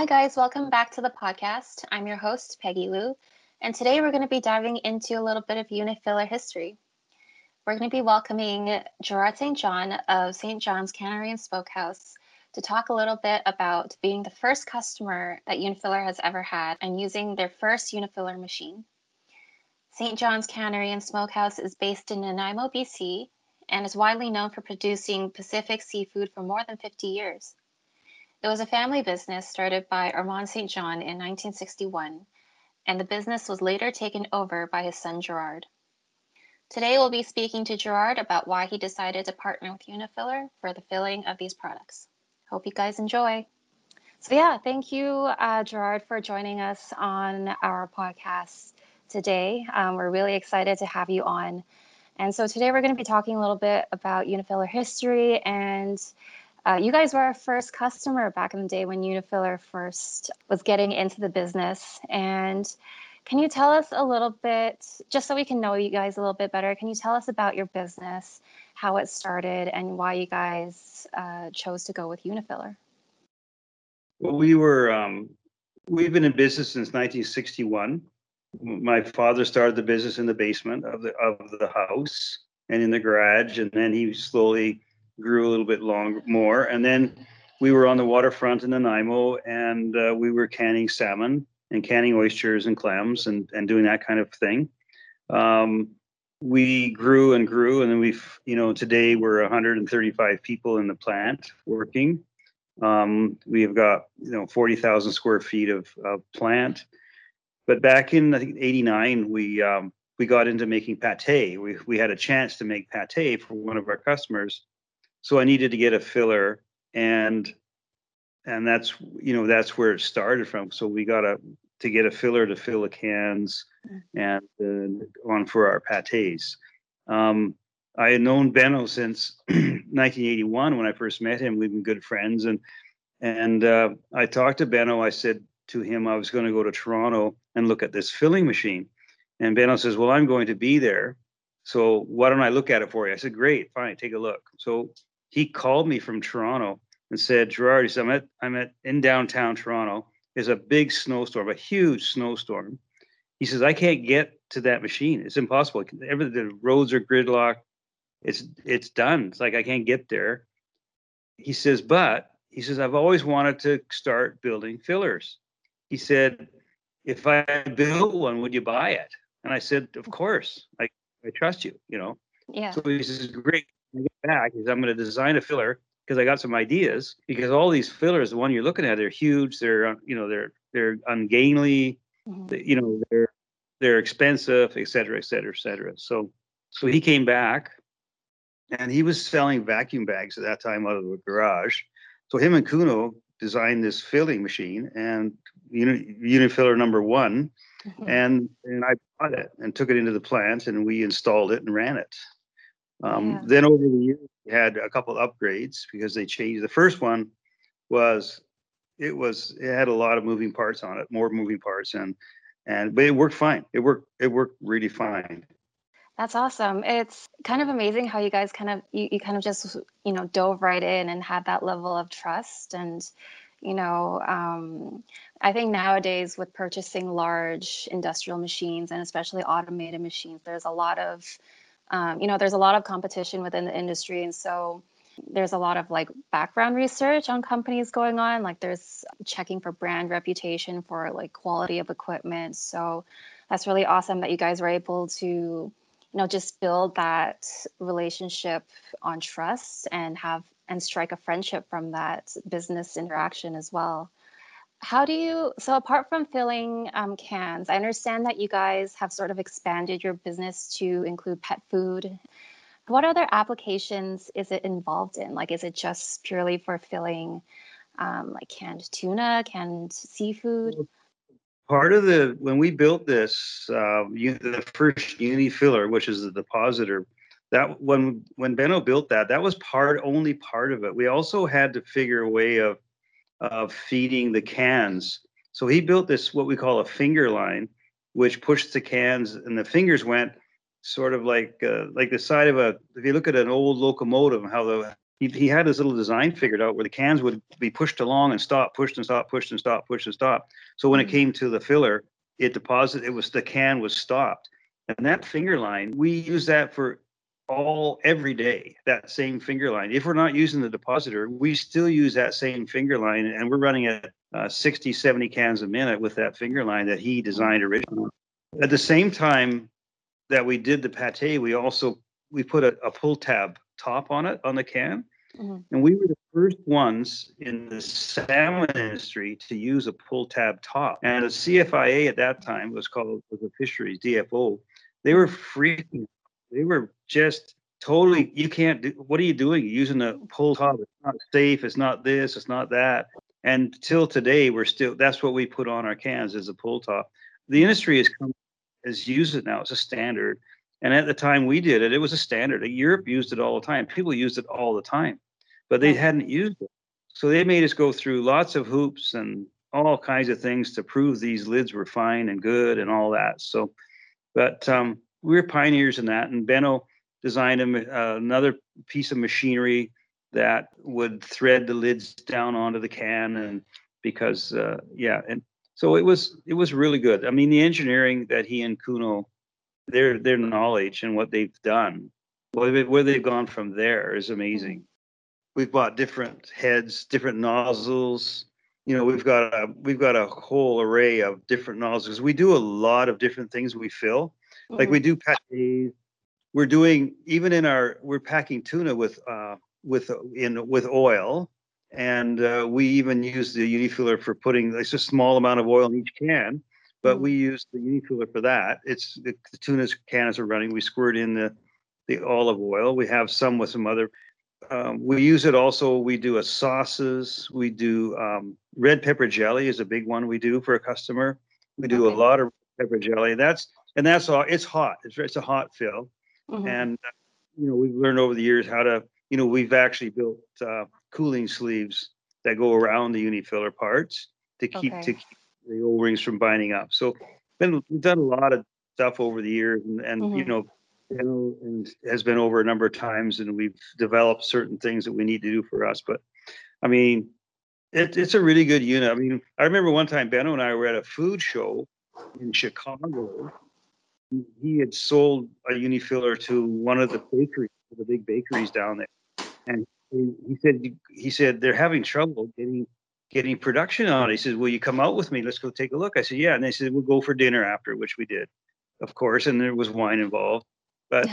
guys, welcome back to the podcast. I'm your host, Peggy Lou, and today we're going to be diving into a little bit of Unifiller history. We're going to be welcoming Gerard St. John of St. John's Cannery and Smokehouse to talk a little bit about being the first customer that Unifiller has ever had and using their first Unifiller machine. St. John's Cannery and Smokehouse is based in Nanaimo, BC, and is widely known for producing Pacific seafood for more than 50 years. It was a family business started by Armand St. John in 1961, and the business was later taken over by his son Gerard. Today we'll be speaking to Gerard about why he decided to partner with Unifiller for the filling of these products. Hope you guys enjoy. So thank you, Gerard, for joining us on our podcast today. We're really excited to have you on. And so today we're going to be talking a little bit about Unifiller history, and you guys were our first customer back in the day when Unifiller first was getting into the business. And can you tell us a little bit, just so we can know you guys a little bit better, can you tell us about your business, how it started, and why you guys chose to go with Unifiller? Well, we've been in business since 1961. My father started the business in the basement of the house and in the garage, and then he slowly grew a little bit more. And then we were on the waterfront in Nanaimo, and we were canning salmon and canning oysters and clams and doing that kind of thing. We grew and grew, and then today we're 135 people in the plant working. We've got 40,000 square feet of plant. But back in, I think, '89, we got into making pate. We had a chance to make pate for one of our customers, so I needed to get a filler, and that's where it started from. So we got to get a filler to fill the cans and on for our pates. I had known Benno since 1981 when I first met him. We've been good friends, and I talked to Benno. I said to him I was going to go to Toronto and look at this filling machine, and Benno says, "Well, I'm going to be there, so why don't I look at it for you?" I said, "Great, fine, take a look." So he called me from Toronto and said, "Gerard," he said, I'm in downtown Toronto. There's a big snowstorm, a huge snowstorm. He says, "I can't get to that machine. It's impossible. The roads are gridlocked. It's done. It's like I can't get there." He says, "I've always wanted to start building fillers." He said, "If I built one, would you buy it?" And I said, "Of course. I trust you, Yeah. So he says, "Great. When I get back, I'm going to design a filler because I got some ideas, because all these fillers, the one you're looking at, they're huge. They're ungainly. Mm-hmm. They're expensive, et cetera, et cetera, et cetera." So he came back, and he was selling vacuum bags at that time out of the garage. So him and Kuno designed this filling machine, and Unifiller number one, Mm-hmm. and I bought it and took it into the plant, and we installed it and ran it. Then over the years, we had a couple of upgrades because they changed. The first one it had a lot of moving parts on it, more moving parts, but it worked fine. It worked really fine. That's awesome. It's kind of amazing how you guys you kind of just, dove right in and had that level of trust. And, I think nowadays with purchasing large industrial machines and especially automated machines, there's a lot of, there's a lot of competition within the industry. And so there's a lot of like background research on companies going on. Like there's checking for brand reputation, for like quality of equipment. So that's really awesome that you guys were able to just build that relationship on trust and strike a friendship from that business interaction as well. So apart from filling cans, I understand that you guys have sort of expanded your business to include pet food. What other applications is it involved in? Like, is it just purely for filling like canned tuna, canned seafood? Part of when we built this, the first Unifiller, which is the depositor, that when Benno built that was only part of it. We also had to figure a way of feeding the cans. So he built this, what we call a finger line, which pushed the cans, and the fingers went sort of like the side of if you look at an old locomotive, how he had his little design figured out where the cans would be pushed along and stop, pushed and stop, pushed and stop, pushed and stop. So when it came to the filler, it was the can was stopped. And that finger line, we use that for every day, that same finger line. If we're not using the depositor, we still use that same finger line, and we're running at 60, 70 cans a minute with that finger line that he designed originally. At the same time that we did the pate, we put a pull tab top on it on the can. And we were the first ones in the salmon industry to use a pull tab top. And the CFIA at that time was the fisheries DFO. They were freaking. They were just totally. You can't do. What are you doing? You're using a pull top. It's not safe. It's not this. It's not that. And till today, that's what we put on our cans is a pull top. The industry has used it now. It's a standard. And at the time we did it, it was a standard. Europe used it all the time. People used it all the time, but they hadn't used it. So they made us go through lots of hoops and all kinds of things to prove these lids were fine and good and all that. So, but we were pioneers in that. And Benno designed another piece of machinery that would thread the lids down onto the can. And because, and so it was really good. I mean, the engineering that he and Kuno, their knowledge and what they've done, where they've gone from there is amazing. We've bought different heads, different nozzles. You know, we've got a whole array of different nozzles. We do a lot of different things we fill. Like we do patés. We're packing tuna with oil. And we even use the unifiller for putting a small amount of oil in each can, but we use the unifiller for that. It's the tuna's cans are running. We squirt in the olive oil. We have some with some other. We use it also. We do sauces. We do red pepper jelly is a big one we do for a customer. We do a lot of pepper jelly. That's all. It's hot. It's a hot fill, and we've learned over the years how to. We've actually built cooling sleeves that go around the unifiller parts to keep the O-rings from binding up. So we've done a lot of stuff over the years, and has been over a number of times, and we've developed certain things that we need to do for us. But I mean, it's a really good unit. I mean, I remember one time Benno and I were at a food show in Chicago. He had sold a unifiller to one of the bakeries, the big bakeries down there, and he said they're having trouble getting production on. He says, "Will you come out with me? Let's go take a look." I said, "Yeah." And they said, "We'll go for dinner after," which we did, of course, and there was wine involved. But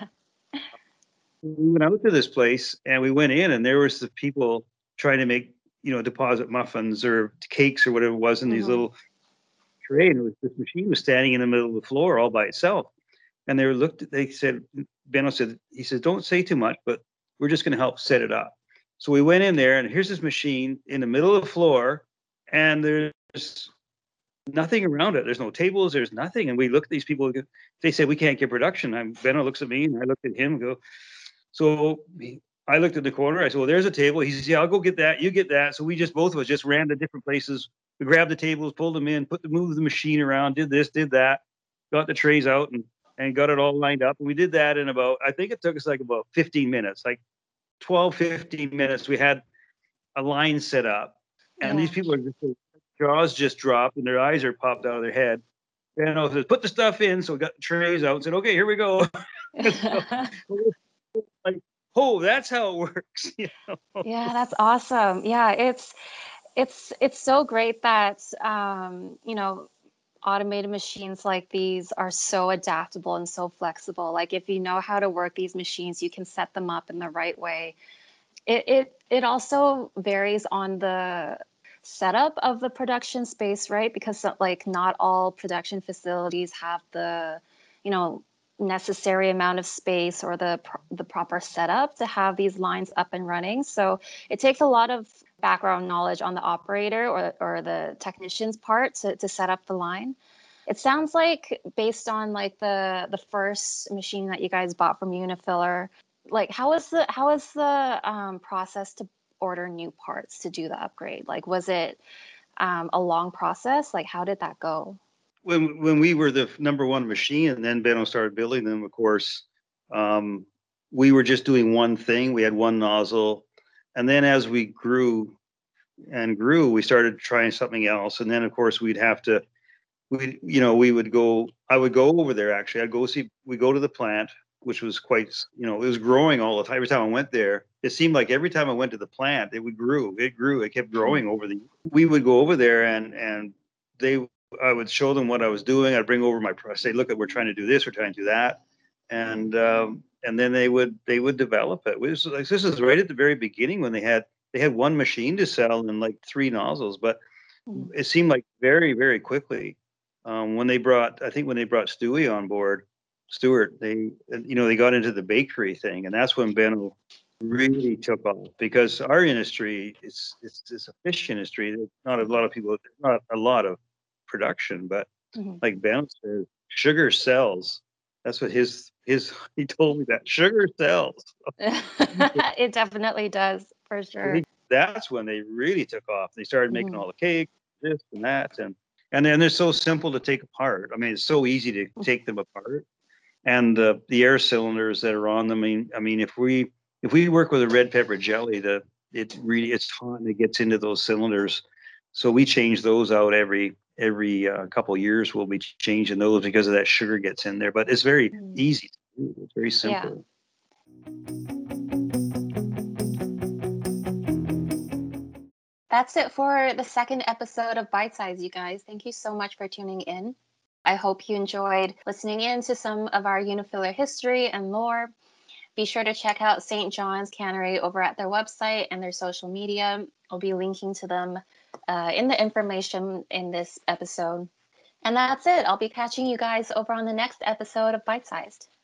we went out to this place and we went in, and there was the people trying to make deposit muffins or cakes or whatever it was in these little tray, and this machine was standing in the middle of the floor all by itself. And they said, Benno said, he says, "Don't say too much, but we're just going to help set it up." So we went in there, and here's this machine in the middle of the floor, and there's nothing around it. There's no tables. There's nothing. And we look at these people. They say, "We can't get production." Benno looks at me, and I look at him and go. So I looked at the corner. I said, "Well, there's a table." He says, "Yeah, I'll go get that. You get that." So we both of us just ran to different places. We grabbed the tables, pulled them in, moved the machine around, did this, did that, got the trays out, and got it all lined up. And we did that in I think it took us like about 15 minutes, like 12, 15 minutes. We had a line set up, and these people are just jaws just dropped and their eyes are popped out of their head. And I said, "Put the stuff in." So we got the trays out and said, "Okay, here we go." Like, oh, that's how it works. Yeah, that's awesome. Yeah, it's so great that automated machines like these are so adaptable and so flexible. Like if you know how to work these machines, you can set them up in the right way. It also varies on the setup of the production space, right? Because like not all production facilities have the, necessary amount of space or the proper setup to have these lines up and running. So it takes a lot of background knowledge on the operator or the technician's part to set up the line. It sounds like based on like the first machine that you guys bought from Unifiller, like how is the process to order new parts to do the upgrade? Like was it a long process? Like how did that go? When we were the number one machine, and then Benno started building them, of course, we were just doing one thing. We had one nozzle. And then as we grew and grew, we started trying something else. And then, of course, we would go, I would go over there actually. We go to the plant, which was quite, it was growing all the time. Every time I went there, it seemed like every time I went to the plant, it grew, it kept growing we would go over there and I would show them what I was doing. I'd bring over say, look, we're trying to do this, we're trying to do that. And then they would develop it. This is right at the very beginning when they had one machine to sell and like 3 nozzles, but it seemed like very, very quickly. When they brought Stewie on board, Stuart, they got into the bakery thing, and that's when Benno really took off, because our industry, it's a fish industry. There's not a lot of people, not a lot of production, but like Benno says, sugar sells. That's what he told me, that sugar sells. It definitely does, for sure. That's when they really took off. They started making all the cake, this and that, and then they're so simple to take apart. I mean, it's so easy to take them apart. And the air cylinders that are on them. I mean, if we work with a red pepper jelly, it's hot and it gets into those cylinders. So we change those out every couple of years. We'll be changing those because of that sugar gets in there. But it's very easy to do. It's very simple. That's it for the second episode of Bite Size, you guys. Thank you so much for tuning in. I hope you enjoyed listening in to some of our unifiller history and lore. Be sure to check out St. John's Cannery over at their website and their social media. I'll be linking to them in the information in this episode. And that's it. I'll be catching you guys over on the next episode of Bite Sized.